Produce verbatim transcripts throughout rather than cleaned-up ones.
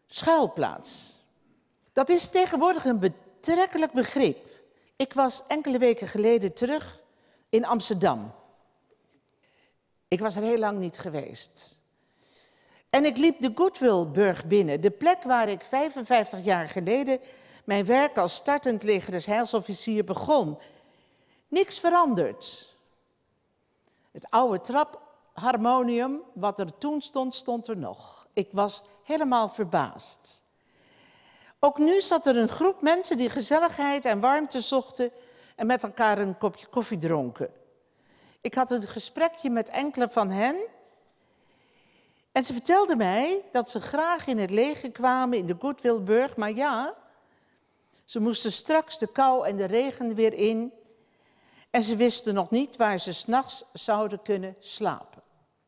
Schuilplaats. Dat is tegenwoordig een betrekkelijk begrip. Ik was enkele weken geleden terug in Amsterdam. Ik was er heel lang niet geweest. En ik liep de Goodwillburg binnen, de plek waar ik vijfenvijftig jaar geleden mijn werk als startend legerdes-heilsofficier begon. Niks veranderd. Het oude trapharmonium, wat er toen stond, stond er nog. Ik was helemaal verbaasd. Ook nu zat er een groep mensen die gezelligheid en warmte zochten en met elkaar een kopje koffie dronken. Ik had een gesprekje met enkele van hen en ze vertelden mij dat ze graag in het leger kwamen in de Goodwillburg, maar ja, ze moesten straks de kou en de regen weer in en ze wisten nog niet waar ze 's nachts zouden kunnen slapen.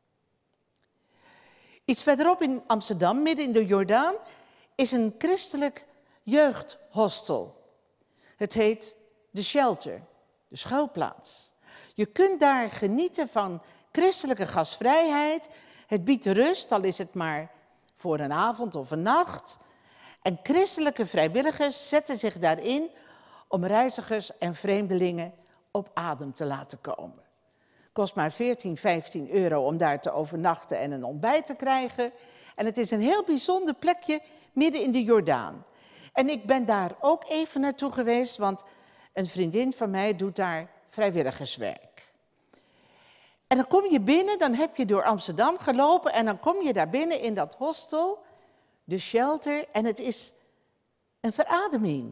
Iets verderop in Amsterdam, midden in de Jordaan, is een christelijk jeugdhostel. Het heet The Shelter, de schuilplaats. Je kunt daar genieten van christelijke gastvrijheid. Het biedt rust, al is het maar voor een avond of een nacht. En christelijke vrijwilligers zetten zich daarin om reizigers en vreemdelingen op adem te laten komen. Kost maar veertien, vijftien euro om daar te overnachten en een ontbijt te krijgen. En het is een heel bijzonder plekje midden in de Jordaan. En ik ben daar ook even naartoe geweest, want een vriendin van mij doet daar vrijwilligerswerk. En dan kom je binnen, dan heb je door Amsterdam gelopen en dan kom je daar binnen in dat hostel, de Shelter, en het is een verademing.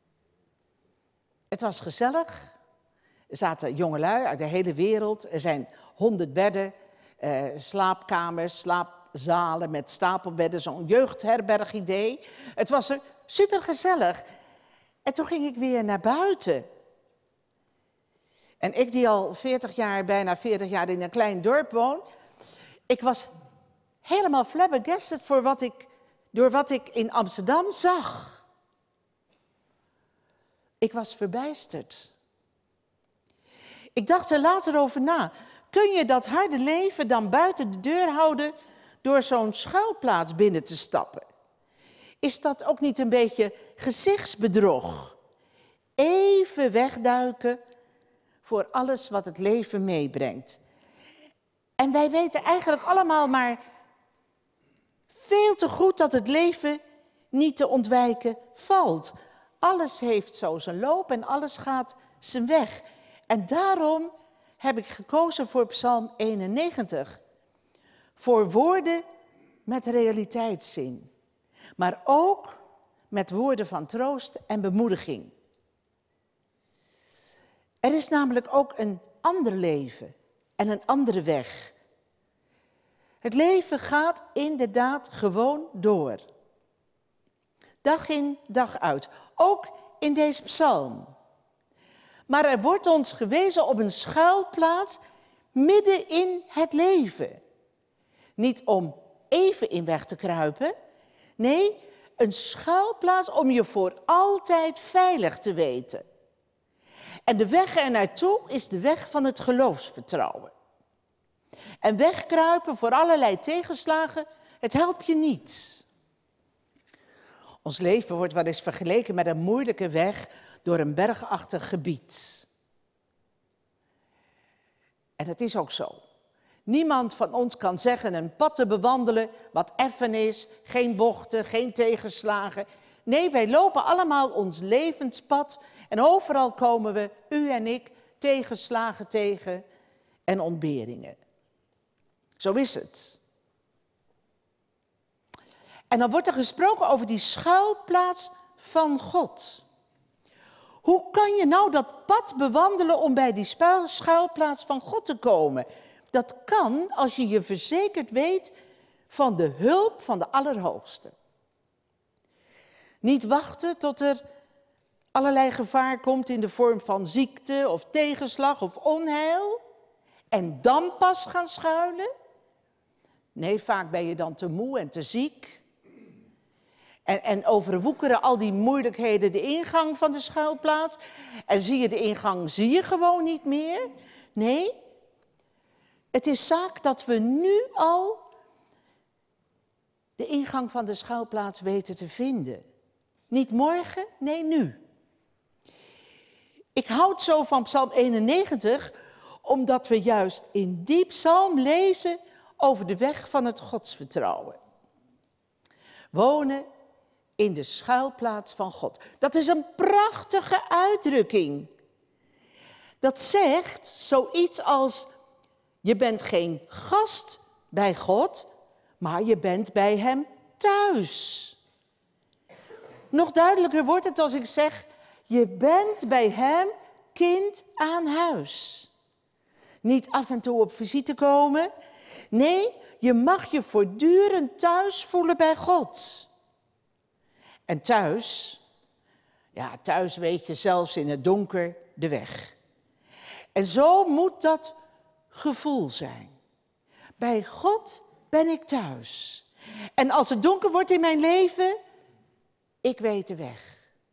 Het was gezellig. Er zaten jongelui uit de hele wereld. Er zijn honderd bedden, eh, slaapkamers, slaapzalen met stapelbedden, zo'n jeugdherberg-idee. Het was er supergezellig. En toen ging ik weer naar buiten. En ik die al veertig jaar, bijna veertig jaar in een klein dorp woon, ik was helemaal flabbergasted voor wat ik, door wat ik in Amsterdam zag. Ik was verbijsterd. Ik dacht er later over na. Kun je dat harde leven dan buiten de deur houden door zo'n schuilplaats binnen te stappen? Is dat ook niet een beetje gezichtsbedrog? Even wegduiken voor alles wat het leven meebrengt. En wij weten eigenlijk allemaal maar veel te goed dat het leven niet te ontwijken valt. Alles heeft zo zijn loop en alles gaat zijn weg. En daarom heb ik gekozen voor Psalm eenennegentig. Voor woorden met realiteitszin. Maar ook met woorden van troost en bemoediging. Er is namelijk ook een ander leven en een andere weg. Het leven gaat inderdaad gewoon door. Dag in, dag uit. Ook in deze psalm. Maar er wordt ons gewezen op een schuilplaats midden in het leven. Niet om even in weg te kruipen. Nee, een schuilplaats om je voor altijd veilig te weten. En de weg er naartoe is de weg van het geloofsvertrouwen. En wegkruipen voor allerlei tegenslagen, het helpt je niet. Ons leven wordt wel eens vergeleken met een moeilijke weg door een bergachtig gebied. En dat is ook zo. Niemand van ons kan zeggen een pad te bewandelen wat effen is, geen bochten, geen tegenslagen. Nee, wij lopen allemaal ons levenspad en overal komen we, u en ik, tegenslagen tegen en ontberingen. Zo is het. En dan wordt er gesproken over die schuilplaats van God. Hoe kan je nou dat pad bewandelen om bij die schuilplaats van God te komen? Dat kan als je je verzekerd weet van de hulp van de Allerhoogste. Niet wachten tot er allerlei gevaar komt in de vorm van ziekte of tegenslag of onheil. En dan pas gaan schuilen. Nee, vaak ben je dan te moe en te ziek. En, en overwoekeren al die moeilijkheden de ingang van de schuilplaats. En zie je de ingang, zie je gewoon niet meer. Nee, het is zaak dat we nu al de ingang van de schuilplaats weten te vinden. Niet morgen, nee nu. Ik houd zo van Psalm eenennegentig, omdat we juist in die psalm lezen over de weg van het godsvertrouwen. Wonen in de schuilplaats van God. Dat is een prachtige uitdrukking. Dat zegt zoiets als, je bent geen gast bij God, maar je bent bij hem thuis. Nog duidelijker wordt het als ik zeg, je bent bij hem kind aan huis. Niet af en toe op visite komen. Nee, je mag je voortdurend thuis voelen bij God. En thuis, ja, thuis weet je zelfs in het donker de weg. En zo moet dat gevoel zijn. Bij God ben ik thuis. En als het donker wordt in mijn leven, ik weet de weg.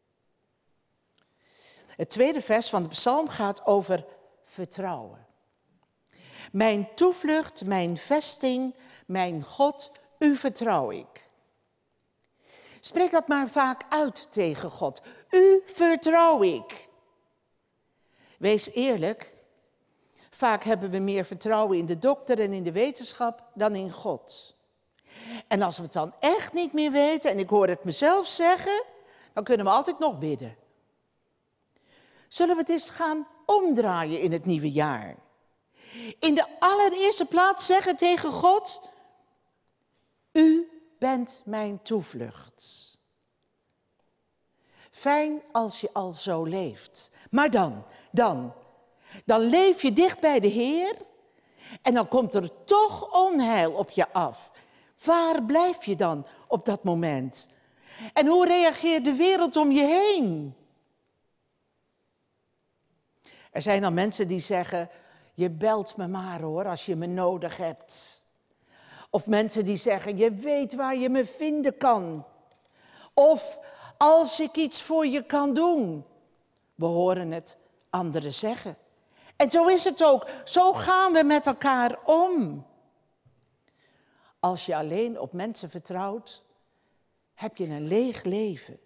Het tweede vers van de psalm gaat over vertrouwen. Mijn toevlucht, mijn vesting, mijn God, u vertrouw ik. Spreek dat maar vaak uit tegen God. U vertrouw ik. Wees eerlijk, vaak hebben we meer vertrouwen in de dokter en in de wetenschap dan in God. En als we het dan echt niet meer weten, en ik hoor het mezelf zeggen, dan kunnen we altijd nog bidden. Zullen we het eens gaan omdraaien in het nieuwe jaar? In de allereerste plaats zeggen tegen God, u bent mijn toevlucht. Fijn als je al zo leeft. Maar dan, dan, dan leef je dicht bij de Heer en dan komt er toch onheil op je af. Waar blijf je dan op dat moment? En hoe reageert de wereld om je heen? Er zijn dan mensen die zeggen, je belt me maar hoor, als je me nodig hebt. Of mensen die zeggen, je weet waar je me vinden kan. Of als ik iets voor je kan doen. We horen het anderen zeggen. En zo is het ook. Zo gaan we met elkaar om. Als je alleen op mensen vertrouwt, heb je een leeg leven.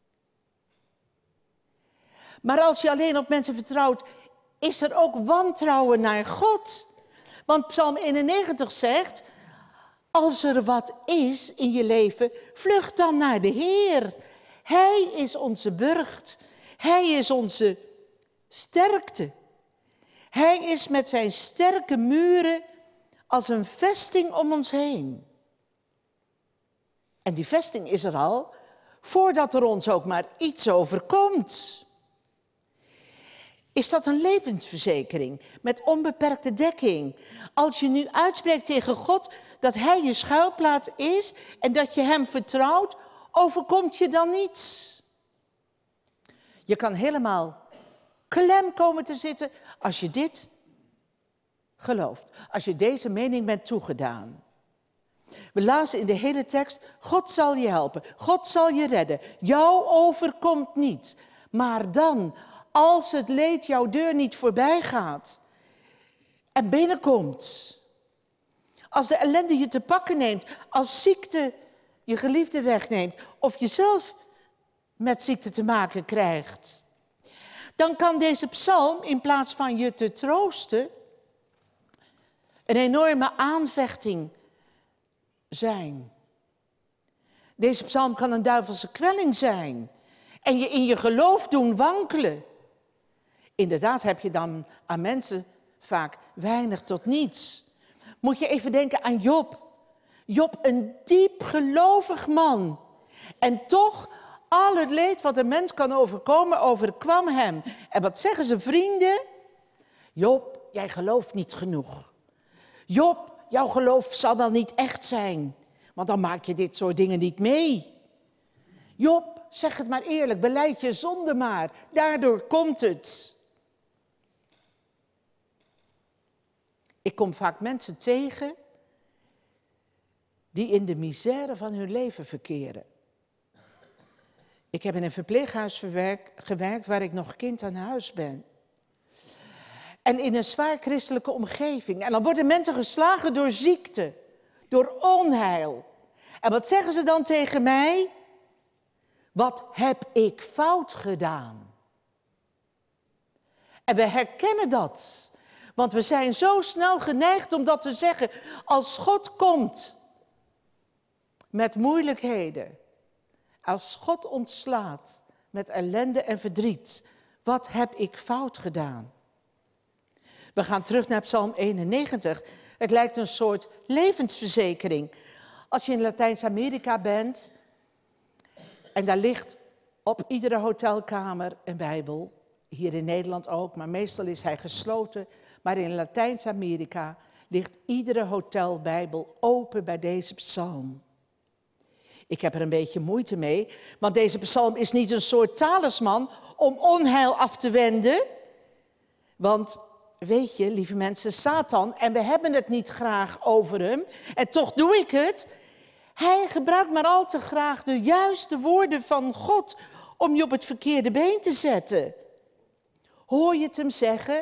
Maar als je alleen op mensen vertrouwt, is er ook wantrouwen naar God. Want Psalm eenennegentig zegt, als er wat is in je leven, vlucht dan naar de Heer. Hij is onze burcht. Hij is onze sterkte. Hij is met zijn sterke muren als een vesting om ons heen. En die vesting is er al voordat er ons ook maar iets overkomt. Is dat een levensverzekering met onbeperkte dekking? Als je nu uitspreekt tegen God dat hij je schuilplaats is en dat je hem vertrouwt, overkomt je dan niets? Je kan helemaal klem komen te zitten als je dit gelooft. Als je deze mening bent toegedaan. We lazen in de hele tekst, God zal je helpen, God zal je redden. Jou overkomt niets. Maar dan, als het leed jouw deur niet voorbij gaat en binnenkomt, als de ellende je te pakken neemt, als ziekte je geliefde wegneemt of je zelf met ziekte te maken krijgt, dan kan deze psalm in plaats van je te troosten een enorme aanvechting zijn. Deze psalm kan een duivelse kwelling zijn en je in je geloof doen wankelen. Inderdaad heb je dan aan mensen vaak weinig tot niets. Moet je even denken aan Job. Job, een diep gelovig man. En toch, al het leed wat een mens kan overkomen, overkwam hem. En wat zeggen zijn vrienden? Job, jij gelooft niet genoeg. Job, jouw geloof zal wel niet echt zijn. Want dan maak je dit soort dingen niet mee. Job, zeg het maar eerlijk, belijd je zonde maar. Daardoor komt het. Ik kom vaak mensen tegen die in de misère van hun leven verkeren. Ik heb in een verpleeghuis verwerk, gewerkt waar ik nog kind aan huis ben. En in een zwaar christelijke omgeving. En dan worden mensen geslagen door ziekte, door onheil. En wat zeggen ze dan tegen mij? Wat heb ik fout gedaan? En we herkennen dat. Want we zijn zo snel geneigd om dat te zeggen. Als God komt met moeilijkheden. Als God ontslaat met ellende en verdriet. Wat heb ik fout gedaan? We gaan terug naar Psalm eenennegentig. Het lijkt een soort levensverzekering. Als je in Latijns-Amerika bent en daar ligt op iedere hotelkamer een Bijbel. Hier in Nederland ook, maar meestal is hij gesloten. Maar in Latijns-Amerika ligt iedere hotelbijbel open bij deze psalm. Ik heb er een beetje moeite mee, want deze psalm is niet een soort talisman om onheil af te wenden. Want weet je, lieve mensen, Satan, en we hebben het niet graag over hem, en toch doe ik het. Hij gebruikt maar al te graag de juiste woorden van God om je op het verkeerde been te zetten. Hoor je het hem zeggen?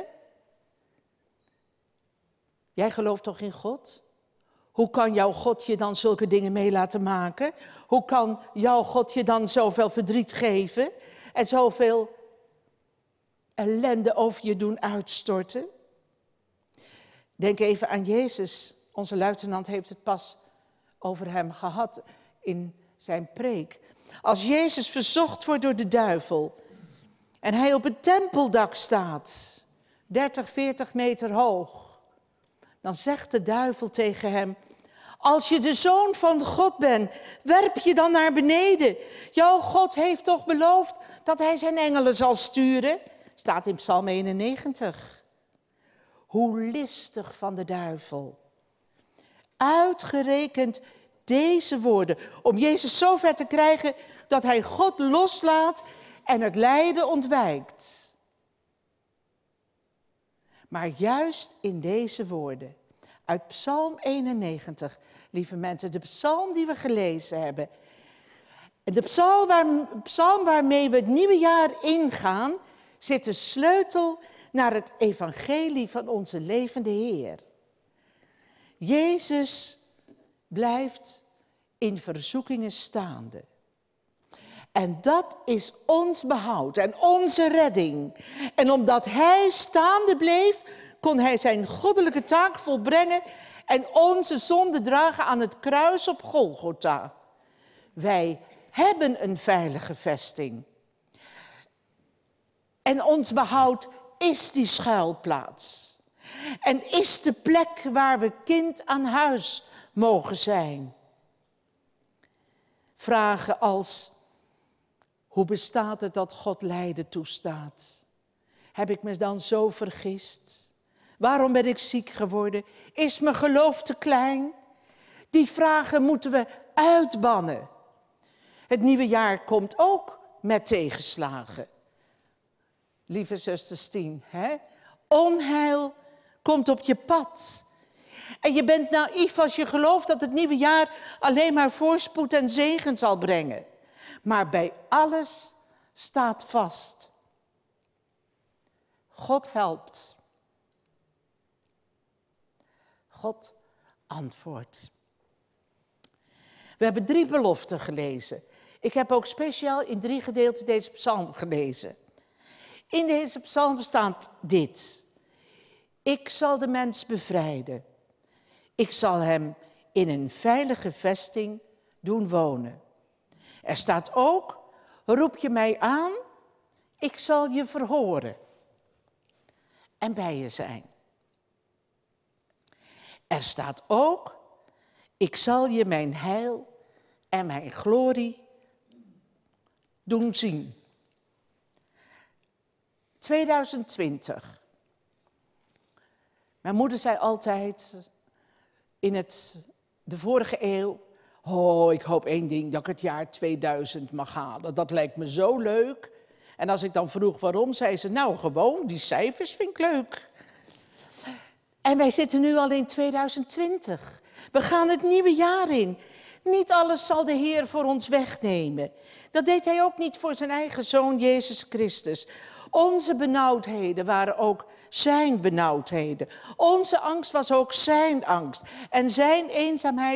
Jij gelooft toch in God? Hoe kan jouw God je dan zulke dingen mee laten maken? Hoe kan jouw God je dan zoveel verdriet geven en zoveel ellende over je doen uitstorten? Denk even aan Jezus. Onze luitenant heeft het pas over hem gehad in zijn preek. Als Jezus verzocht wordt door de duivel en hij op het tempeldak staat, dertig, veertig meter hoog, dan zegt de duivel tegen hem: als je de zoon van God bent, werp je dan naar beneden. Jouw God heeft toch beloofd dat hij zijn engelen zal sturen? Staat in Psalm eenennegentig. Hoe listig van de duivel. Uitgerekend deze woorden, om Jezus zo ver te krijgen dat hij God loslaat en het lijden ontwijkt. Maar juist in deze woorden, uit Psalm eenennegentig, lieve mensen, de psalm die we gelezen hebben, en de psalm, waar, psalm waarmee we het nieuwe jaar ingaan, zit de sleutel naar het evangelie van onze levende Heer. Jezus blijft in verzoekingen staande. En dat is ons behoud en onze redding. En omdat hij staande bleef, kon hij zijn goddelijke taak volbrengen en onze zonde dragen aan het kruis op Golgotha. Wij hebben een veilige vesting. En ons behoud is die schuilplaats. En is de plek waar we kind aan huis mogen zijn. Vragen als: hoe bestaat het dat God lijden toestaat? Heb ik me dan zo vergist? Waarom ben ik ziek geworden? Is mijn geloof te klein? Die vragen moeten we uitbannen. Het nieuwe jaar komt ook met tegenslagen. Lieve zuster Stien, hè? Onheil komt op je pad. En je bent naïef als je gelooft dat het nieuwe jaar alleen maar voorspoed en zegen zal brengen. Maar bij alles staat vast: God helpt. God antwoordt. We hebben drie beloften gelezen. Ik heb ook speciaal in drie gedeelten deze psalm gelezen. In deze psalm staat dit: ik zal de mens bevrijden. Ik zal hem in een veilige vesting doen wonen. Er staat ook: roep je mij aan, ik zal je verhoren en bij je zijn. Er staat ook: ik zal je mijn heil en mijn glorie doen zien. tweeduizend twintig. Mijn moeder zei altijd in het, de vorige eeuw: oh, ik hoop één ding, dat ik het jaar tweeduizend mag halen. Dat lijkt me zo leuk. En als ik dan vroeg waarom, zei ze: nou, gewoon, die cijfers vind ik leuk. En wij zitten nu al in tweeduizend twintig. We gaan het nieuwe jaar in. Niet alles zal de Heer voor ons wegnemen. Dat deed hij ook niet voor zijn eigen zoon Jezus Christus. Onze benauwdheden waren ook zijn benauwdheden. Onze angst was ook zijn angst. En zijn eenzaamheid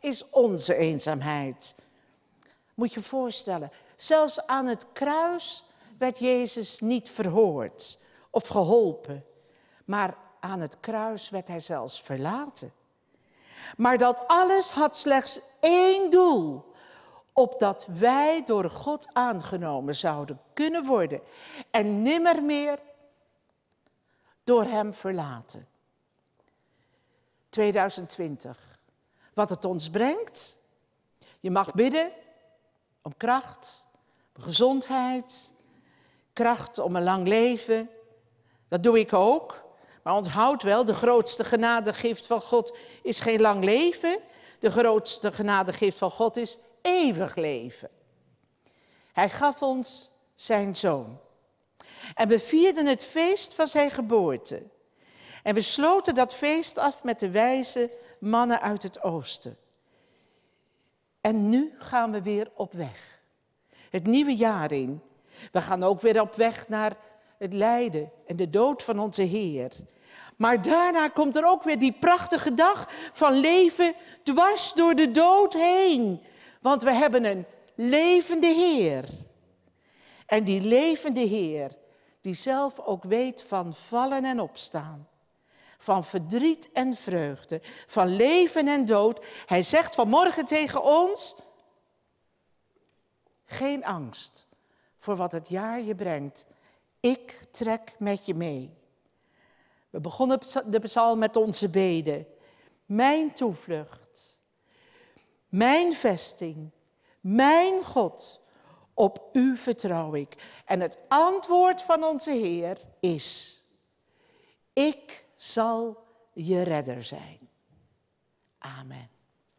is onze eenzaamheid. Moet je je voorstellen, zelfs aan het kruis werd Jezus niet verhoord of geholpen. Maar aan het kruis werd hij zelfs verlaten. Maar dat alles had slechts één doel. Opdat wij door God aangenomen zouden kunnen worden. En nimmer meer door hem verlaten. tweeduizend twintig. Wat het ons brengt. Je mag bidden om kracht, om gezondheid, kracht om een lang leven. Dat doe ik ook. Maar onthoud wel, de grootste genadegift van God is geen lang leven. De grootste genadegift van God is eeuwig leven. Hij gaf ons zijn zoon. En we vierden het feest van zijn geboorte. En we sloten dat feest af met de wijze mannen uit het oosten. En nu gaan we weer op weg. Het nieuwe jaar in. We gaan ook weer op weg naar het lijden en de dood van onze Heer. Maar daarna komt er ook weer die prachtige dag van leven dwars door de dood heen. Want we hebben een levende Heer. En die levende Heer, die zelf ook weet van vallen en opstaan. Van verdriet en vreugde, van leven en dood. Hij zegt vanmorgen tegen ons, geen angst voor wat het jaar je brengt. Ik trek met je mee. We begonnen de psalm met onze bede. Mijn toevlucht, mijn vesting, mijn God, op u vertrouw ik. En het antwoord van onze Heer is, ik zal je redder zijn. Amen.